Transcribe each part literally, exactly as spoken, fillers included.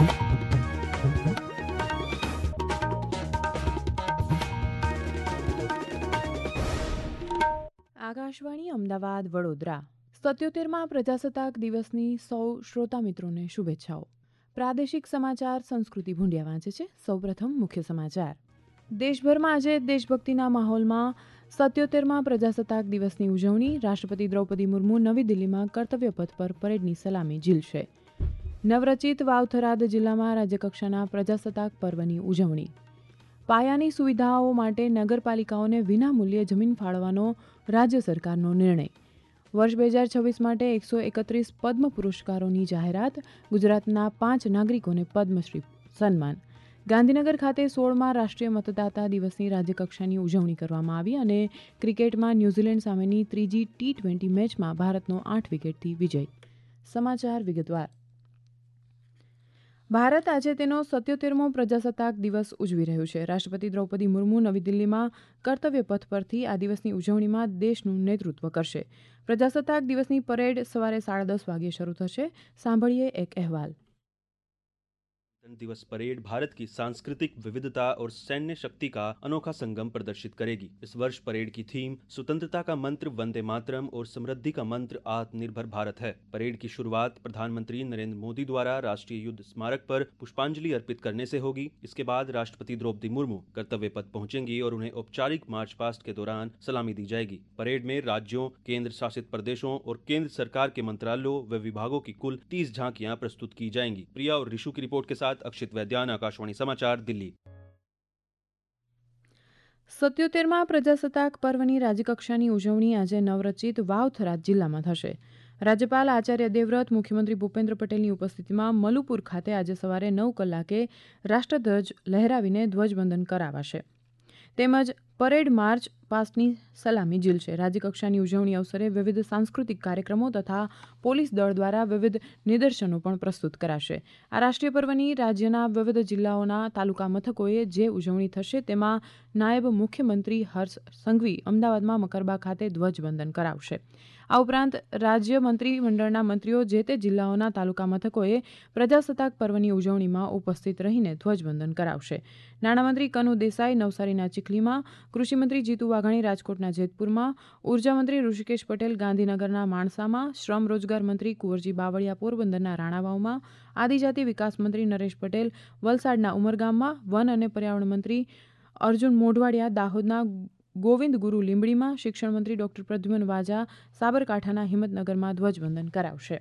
આકાશવાણી અમદાવાદ વડોદરા સત્યોતેરમાં પ્રજાસત્તાક દિવસની સૌ શ્રોતા મિત્રોને શુભેચ્છાઓ. પ્રાદેશિક સમાચાર સંસ્કૃતિ ભૂંડિયા વાંચે છે. સૌપ્રથમ મુખ્ય સમાચાર. દેશભરમાં આજે દેશભક્તિના માહોલમાં સત્યોતેરમાં પ્રજાસત્તાક દિવસની ઉજવણી. રાષ્ટ્રપતિ દ્રૌપદી મુર્મુ નવી દિલ્હીમાં કર્તવ્યપથ પર પરેડની સલામી ઝીલશે. નવરચિત વાવથરાદ જિલ્લામાં રાજ્યકક્ષાના પ્રજાસત્તાક પર્વની ઉજવણી. પાયાની સુવિધાઓ માટે નગરપાલિકાઓને વિનામૂલ્યે જમીન ફાળવવાનો રાજ્ય સરકારનો નિર્ણય. વર્ષ બે હજાર છવ્વીસ માટે એકસો એકત્રીસ પદ્મ પુરસ્કારોની જાહેરાત. ગુજરાતના પાંચ નાગરિકોને પદ્મશ્રી સન્માન. ગાંધીનગર ખાતે સોળમાં રાષ્ટ્રીય મતદાતા દિવસની રાજ્યકક્ષાની ઉજવણી કરવામાં આવી અને ક્રિકેટમાં ન્યૂઝીલેન્ડ સામેની ત્રીજી ટી ટ્વેન્ટી મેચમાં ભારતનો આઠ વિકેટથી વિજય. સમાચાર વિગતવાર. ભારત આજે તેનો સત્યોતેરમો પ્રજાસત્તાક દિવસ ઉજવી રહ્યું છે. રાષ્ટ્રપતિ દ્રૌપદી મુર્મુ નવી દિલ્હીમાં કર્તવ્યપથ પરથી આ દિવસની ઉજવણીમાં દેશનું નેતૃત્વ કરશે. પ્રજાસત્તાક દિવસની પરેડ સવારે સાડા દસ વાગ્યે શરૂ થશે. સાંભળીએ એક અહેવાલ. दिवस परेड भारत की सांस्कृतिक विविधता और सैन्य शक्ति का अनोखा संगम प्रदर्शित करेगी. इस वर्ष परेड की थीम स्वतंत्रता का मंत्र वंदे मातरम और समृद्धि का मंत्र आत्मनिर्भर भारत है. परेड की शुरुआत प्रधानमंत्री नरेंद्र मोदी द्वारा राष्ट्रीय युद्ध स्मारक पर पुष्पांजलि अर्पित करने से होगी. इसके बाद राष्ट्रपति द्रौपदी मुर्मू कर्तव्य पथ पहुंचेंगी और उन्हें औपचारिक मार्च पास्ट के दौरान सलामी दी जाएगी. परेड में राज्यों, केंद्र शासित प्रदेशों और केंद्र सरकार के मंत्रालयों व विभागों की कुल तीस झांकियां प्रस्तुत की जाएंगी. प्रिया और ऋषु की रिपोर्ट के साथ अक्षित वैद्यान, आकाशवाणी समाचार, दिल्ही. સત્યોતેરમાં પ્રજાસત્તાક પર્વની રાજ્યકક્ષાની ઉજવણી આજે નવરચિત વાવથરાદ જિલ્લામાં થશે. રાજ્યપાલ આચાર્ય દેવવ્રત, મુખ્યમંત્રી ભૂપેન્દ્ર પટેલની ઉપસ્થિતિમાં મલુપુર ખાતે આજે સવારે નવ કલાકે રાષ્ટ્રધ્વજ લહેરાવીને ધ્વજવંદન કરાવાશે તેમજ પરેડ માર્ચ પાસ્ટની સલામી ઝીલશે. રાજ્યકક્ષાની ઉજવણી અવસરે વિવિધ સાંસ્કૃતિક કાર્યક્રમો તથા પોલીસ દળ દ્વારા વિવિધ નિદર્શનો પણ પ્રસ્તુત કરાશે. આ રાષ્ટ્રીય પર્વની રાજ્યના વિવિધ જિલ્લાઓના તાલુકા મથકોએ જે ઉજવણી થશે તેમાં નાયબ મુખ્યમંત્રી હર્ષ સંઘવી અમદાવાદમાં મકરબા ખાતે ધ્વજવંદન કરાવશે. આ ઉપરાંત રાજ્ય મંત્રીમંડળના મંત્રીઓ જે તે જિલ્લાઓના તાલુકા મથકોએ પ્રજાસત્તાક પર્વની ઉજવણીમાં ઉપસ્થિત રહીને ધ્વજવંદન કરાવશે. નાણામંત્રી કનુ દેસાઈ નવસારીના ચીખલીમાં, કૃષિમંત્રી જીતુ વાઘાણી રાજકોટના જેતપુરમાં, ઉર્જામંત્રી ઋષિકેશ પટેલ ગાંધીનગરના માણસામાં, શ્રમ રોજગાર મંત્રી કુંવરજી બાવળિયા પોરબંદરના રાણાવાવમાં, આદિજાતિ વિકાસ મંત્રી નરેશ પટેલ વલસાડના ઉમરગામમાં, વન અને પર્યાવરણ મંત્રી અર્જુન મોઢવાડિયા દાહોદના ગોવિંદ ગુરુ લીંબડીમાં, શિક્ષણ મંત્રી ડોક્ટર પ્રદ્યુમન વાજા સાબરકાંઠાના હિંમતનગરમાં ધ્વજવંદન કરાવશે.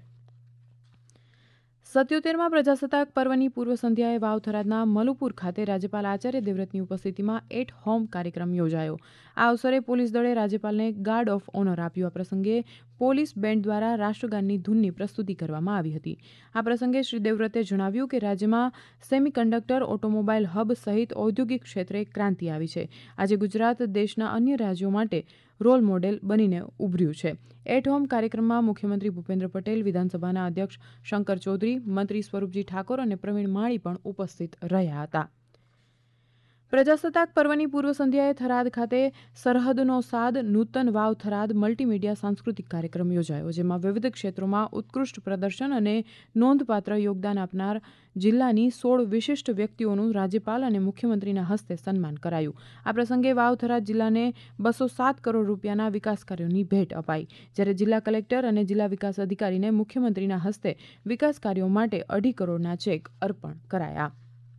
સત્યોતેરમાં પ્રજાસત્તાક પર્વની પૂર્વ સંધ્યાએ વાવથરાદના મલુપુર ખાતે રાજ્યપાલ આચાર્ય દેવવ્રતની ઉપસ્થિતિમાં એટ હોમ કાર્યક્રમ યોજાયો. આ અવસરે પોલીસ દળે રાજ્યપાલને ગાર્ડ ઓફ ઓનર આપ્યું. આ પ્રસંગે પોલીસ બેન્ડ દ્વારા રાષ્ટ્રગાનની ધૂનની પ્રસ્તુતિ કરવામાં આવી હતી. આ પ્રસંગે શ્રી દેવવ્રતે જણાવ્યું કે રાજ્યમાં સેમિકન્ડક્ટર, ઓટોમોબાઈલ હબ સહિત ઔદ્યોગિક ક્ષેત્રે ક્રાંતિ આવી છે. આજે ગુજરાત દેશના અન્ય રાજ્યો માટે રોલ મોડેલ બનીને ઉભર્યું છે. એટ હોમ કાર્યક્રમમાં મુખ્યમંત્રી ભૂપેન્દ્ર પટેલ, વિધાનસભાના અધ્યક્ષ શંકર ચૌધરી, મંત્રી સ્વરૂપજી ઠાકોર અને પ્રવીણ માળી પણ ઉપસ્થિત રહ્યા હતા. પ્રજાસત્તાક પર્વની પૂર્વ સંધ્યાએ થરાદ ખાતે સરહદનો સાદ નૂતન વાવ થરાદ મલ્ટીમીડિયા સાંસ્કૃતિક કાર્યક્રમ યોજાયો, જેમાં વિવિધ ક્ષેત્રોમાં ઉત્કૃષ્ટ પ્રદર્શન અને નોંધપાત્ર યોગદાન આપનાર જિલ્લાની સોળ વિશિષ્ટ વ્યક્તિઓનું રાજ્યપાલ અને મુખ્યમંત્રીના હસ્તે સન્માન કરાયું. આ પ્રસંગે વાવ થરાદ જિલ્લાને બસો સાત કરોડ રૂપિયાના વિકાસ કાર્યોની ભેટ અપાઈ, જ્યારે જિલ્લા કલેક્ટર અને જિલ્લા વિકાસ અધિકારીને મુખ્યમંત્રીના હસ્તે વિકાસ કાર્યો માટે અઢી કરોડના ચેક અર્પણ કરાયા.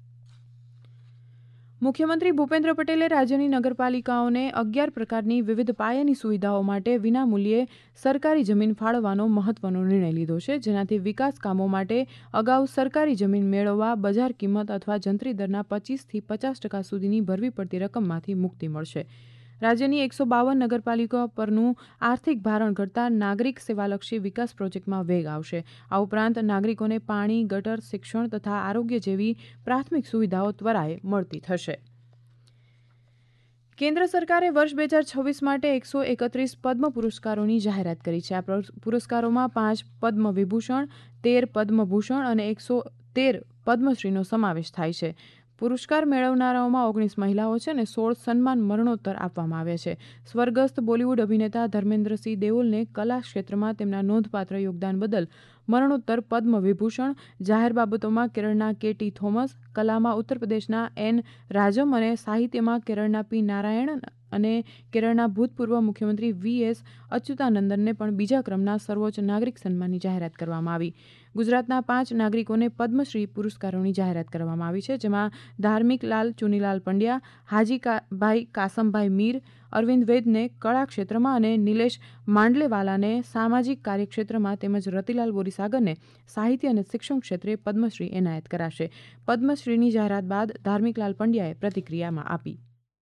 મુખ્યમંત્રી ભૂપેન્દ્ર પટેલે રાજ્યની નગરપાલિકાઓને અગિયાર પ્રકારની વિવિધ પાયાની સુવિધાઓ માટે વિનામૂલ્યે સરકારી જમીન ફાળવવાનો મહત્વનો નિર્ણય લીધો છે, જેનાથી વિકાસ કામો માટે અગાઉ સરકારી જમીન મેળવવા બજાર કિંમત અથવા જંત્રી દરના પચીસથી પચાસ ટકા સુધીની ભરવી પડતી રકમમાંથી મુક્તિ મળશે. રાજ્યની એકસો બાવન નગરપાલિકાઓ પરનું આર્થિક ભારણ ઘટતા નાગરિક સેવાલક્ષી વિકાસ પ્રોજેક્ટમાં વેગ આવશે. આ ઉપરાંત નાગરિકોને પાણી, ગટર, શિક્ષણ તથા આરોગ્ય જેવી પ્રાથમિક સુવિધાઓ ત્વરાએ મળતી થશે. કેન્દ્ર સરકારે વર્ષ બે હજાર છવ્વીસ માટે એકસો એકત્રીસ પદ્મ પુરસ્કારોની જાહેરાત કરી છે. આ પુરસ્કારોમાં પાંચ પદ્મ વિભૂષણ, તેર પદ્મભૂષણ અને એકસો તેર પદ્મશ્રીનો સમાવેશ થાય છે. પુરસ્કાર મેળવનારાઓમાં ઓગણીસ મહિલાઓ છે અને સોળ સન્માન મરણોત્તર આપવામાં આવ્યા છે. સ્વર્ગસ્થ બોલિવૂડ અભિનેતા ધર્મેન્દ્રસિંહ દેઓલને કલા ક્ષેત્રમાં તેમના નોંધપાત્ર યોગદાન બદલ મરણોત્તર પદ્મ વિભૂષણ, જાહેર બાબતોમાં કેરળના કે ટી થોમસ, કલામાં ઉત્તર પ્રદેશના એન રાજમ અને સાહિત્યમાં કેરળના પી નારાયણન અને કેરળના ભૂતપૂર્વ મુખ્યમંત્રી વી એસ અચ્યુતાનંદનને પણ બીજા ક્રમના સર્વોચ્ચ નાગરિક સન્માનની જાહેરાત કરવામાં આવી. ગુજરાતના પાંચ નાગરિકોને પદ્મશ્રી પુરસ્કારોની જાહેરાત કરવામાં આવી છે, જેમાં ધાર્મિક લાલ ચુનીલાલ પંડ્યા, હાજી ભાઈ કાસમભાઈ મીર, અરવિંદ વૈદને કળા ક્ષેત્રમાં અને નિલેશ માંડલેવાલાને સામાજિક કાર્યક્ષેત્રમાં તેમજ રતિલાલ બોરીસાગરને સાહિત્ય અને શિક્ષણ ક્ષેત્રે પદ્મશ્રી એનાયત કરાશે. પદ્મશ્રીની જાહેરાત બાદ ધાર્મિકલાલ પંડ્યાએ પ્રતિક્રિયામાં આપી.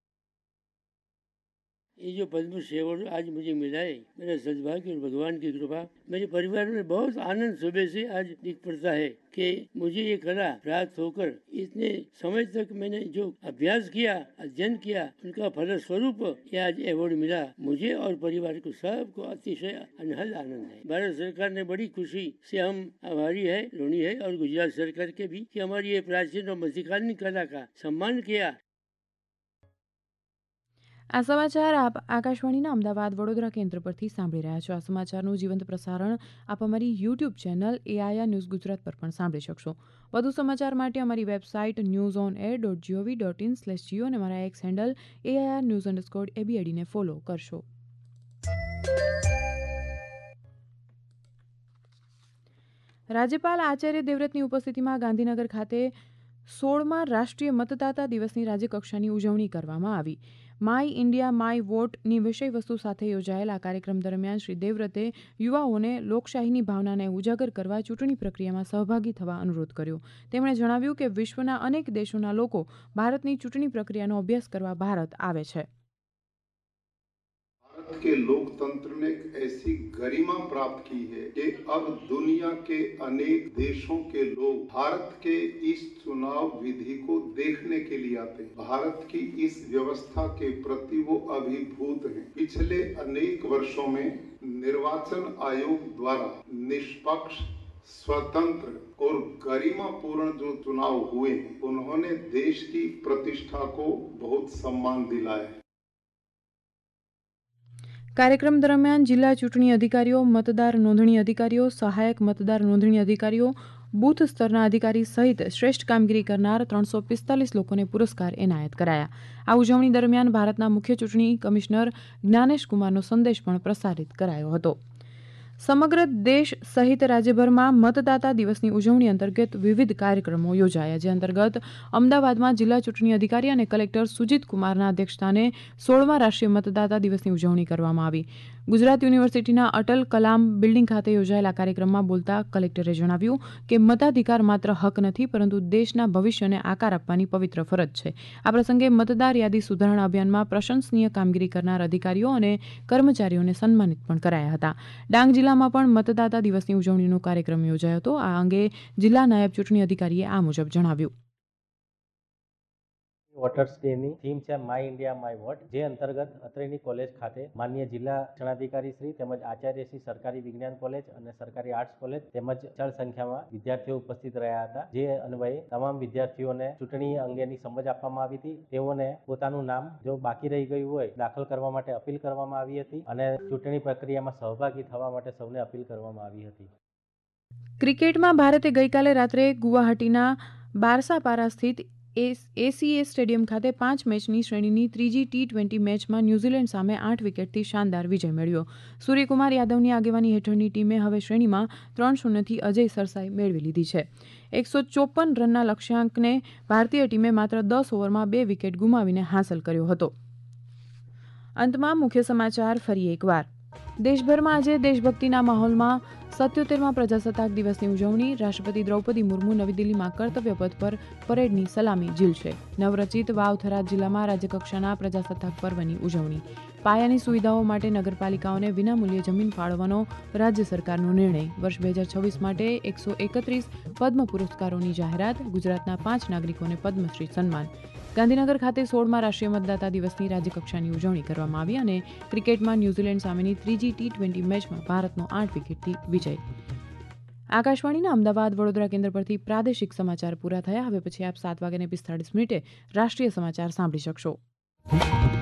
ये जो पद्मश्री अवार्ड आज मुझे मिला है, मेरा सद्भाग्य और भगवान की कृपा, मेरे परिवार में बहुत आनंद सुबह से आज दिख पड़ता है कि मुझे ये कला प्राप्त होकर इतने समय तक मैंने जो अभ्यास किया, अध्ययन किया, उनका फल स्वरूप ये आज अवार्ड मिला. मुझे और परिवार को सबको अतिशय अनहद आनंद है. भारत सरकार ने बड़ी खुशी से हम आभारी है, ऋणी है, और गुजरात सरकार के भी कि हमारी ये प्राचीन और मध्यकालीन कला का सम्मान किया. આ સમાચાર આપ આકાશવાણીના અમદાવાદ વડોદરા કેન્દ્ર પરથી સાંભળી રહ્યા છો. આ સમાચારનું જીવંત પ્રસારણ આપ અમારી YouTube channel AIR news Gujarat પર પણ સાંભળી શકશો. વધુ સમાચાર માટે અમારી website news on air dot gov dot in slash જીઓ અને અમારા X handle AIR news underscore એબીઆઈડીને ફોલો કરશો. રાજ્યપાલ આચાર્ય દેવવ્રતની ઉપસ્થિતિમાં ગાંધીનગર ખાતે સોળમા રાષ્ટ્રીય મતદાતા દિવસની રાજ્યકક્ષાની ઉજવણી કરવામાં આવી. માય ઇન્ડિયા માય વોટની વિષયવસ્તુ સાથે યોજાયેલા કાર્યક્રમ દરમિયાન શ્રી દેવવ્રતે યુવાઓને લોકશાહીની ભાવનાને ઉજાગર કરવા ચૂંટણી પ્રક્રિયામાં સહભાગી થવા અનુરોધ કર્યો. તેમણે જણાવ્યું કે વિશ્વના અનેક દેશોના લોકો ભારતની ચૂંટણી પ્રક્રિયાનો અભ્યાસ કરવા ભારત આવે છે. भारत के लोकतंत्र ने एक ऐसी गरिमा प्राप्त की है कि अब दुनिया के अनेक देशों के लोग भारत के इस चुनाव विधि को देखने के लिए आते हैं. भारत की इस व्यवस्था के प्रति वो अभिभूत हैं. पिछले अनेक वर्षों में निर्वाचन आयोग द्वारा निष्पक्ष, स्वतंत्र और गरिमापूर्ण जो चुनाव हुए हैं, उन्होंने देश की प्रतिष्ठा को बहुत सम्मान दिलाया है. કાર્યક્રમ દરમિયાન જિલ્લા ચૂંટણી અધિકારીઓ, મતદાર નોંધણી અધિકારીઓ, સહાયક મતદાર નોંધણી અધિકારીઓ, બૂથ સ્તરના અધિકારી સહિત શ્રેષ્ઠ કામગીરી કરનાર ત્રણસો પિસ્તાલીસ લોકોને પુરસ્કાર એનાયત કરાયા. આ ઉજવણી દરમિયાન ભારતના મુખ્ય ચૂંટણી કમિશનર જ્ઞાનેશ કુમારનો સંદેશ પણ પ્રસારિત કરાયો હતો. સમગ્ર દેશ સહિત રાજ્યભરમાં મતદાતા દિવસની ઉજવણી અંતર્ગત વિવિધ કાર્યક્રમો યોજાયા. જે અંતર્ગત અમદાવાદમાં જિલ્લા ચૂંટણી અધિકારી અને કલેક્ટર સુજીત કુમારના અધ્યક્ષસ્થાને સોળમા રાષ્ટ્રીય મતદાતા દિવસની ઉજવણી કરવામાં આવી. ગુજરાત યુનિવર્સિટીના અટલ કલામ બિલ્ડિંગ ખાતે યોજાયેલા કાર્યક્રમમાં બોલતા કલેક્ટરે જણાવ્યું કે મતાધિકાર માત્ર હક નથી, પરંતુ દેશના ભવિષ્યને આકાર આપવાની પવિત્ર ફરજ છે. આ પ્રસંગે મતદાર યાદી સુધારણા અભિયાનમાં પ્રશંસનીય કામગીરી કરનાર અધિકારીઓ અને કર્મચારીઓને સન્માનિત પણ કરાયા હતા. ડાંગ જિલ્લામાં પણ મતદાતા દિવસની ઉજવણીનો કાર્યક્રમ યોજાયો હતો. આ અંગે જિલ્લા નાયબ ચૂંટણી અધિકારીએ આ મુજબ જણાવ્યું. વોટર્સ ડેની થીમ છે માય ઇન્ડિયા માય વોટ, જે અંતર્ગત અત્રેની કોલેજ ખાતે માનનીય જિલ્લા શિક્ષણાધિકારી શ્રી તેમજ આચાર્યશ્રી સરકારી વિજ્ઞાન કોલેજ અને સરકારી આર્ટ્સ કોલેજ તેમજ વિશાળ સંખ્યામાં વિદ્યાર્થીઓ ઉપસ્થિત રહ્યા હતા. જે અન્વયે તમામ વિદ્યાર્થીઓને ચૂંટણી અંગેની સમજ આપવામાં આવી હતી. તેઓને પોતાનું નામ જો બાકી રહી ગયું હોય દાખલ કરવા માટે અપીલ કરવામાં આવી હતી અને ચૂંટણી પ્રક્રિયામાં સહભાગી થવા માટે સૌને અપીલ કરવામાં આવી હતી. ક્રિકેટમાં ભારતે ગઈકાલે રાત્રે ગુવાહાટીના બારસાપારા સ્થિત એસીએ સ્ટેડિયમ ખાતે પાંચ મેચની શ્રેણીની ત્રીજી ટી ટ્વેન્ટી મેચમાં ન્યૂઝીલેન્ડ સામે આઠ વિકેટથી શાનદાર વિજય મેળવ્યો. સૂર્યકુમાર યાદવની આગેવાની હેઠળની ટીમે હવે શ્રેણીમાં ત્રણ શૂન્યથી અજય સરસાઈ મેળવી લીધી છે. એકસો ચોપન રનના લક્ષ્યાંકને ભારતીય ટીમે માત્ર દસ ઓવરમાં બે વિકેટ ગુમાવીને હાંસલ કર્યો હતો. અંતમાં મુખ્ય સમાચાર ફરી એકવાર. દેશભરમાં આજે દેશભક્તિના માહોલમાં સત્યોતેરમાં પ્રજાસત્તાક દિવસની ઉજવણી. રાષ્ટ્રપતિ દ્રૌપદી મુર્મુ નવી દિલ્હીમાં કર્તવ્ય પથ પર પરેડની સલામી ઝીલશે. નવરચિત વાવ-થરાદ જિલ્લામાં રાજ્યકક્ષાના પ્રજાસત્તાક પર્વની ઉજવણી. પાયાની સુવિધાઓ માટે નગરપાલિકાઓને વિનામૂલ્યે જમીન ફાળવવાનો રાજ્ય સરકારનો નિર્ણય. વર્ષ બે હજાર છવ્વીસ માટે એકસો એકત્રીસ પદ્મ પુરસ્કારોની જાહેરાત. ગુજરાતના પાંચ નાગરિકોને પદ્મશ્રી સન્માન. ગાંધીનગર ખાતે સોળમા રાષ્ટ્રીય મતદાતા દિવસની રાજ્યકક્ષાની ઉજવણી કરવામાં આવી અને ક્રિકેટમાં ન્યૂઝીલેન્ડ સામેની ત્રીજી ટી ટ્વેન્ટી મેચમાં ભારતનો આઠ વિકેટથી વિજય. આકાશવાણીના અમદાવાદ વડોદરા કેન્દ્ર પરથી પ્રાદેશિક સમાચાર પૂરા થયા. હવે પછી આપ સાત વાગ્યાને પિસ્તાળીસ મિનિટે રાષ્ટ્રીય સમાચાર સાંભળી શકશો.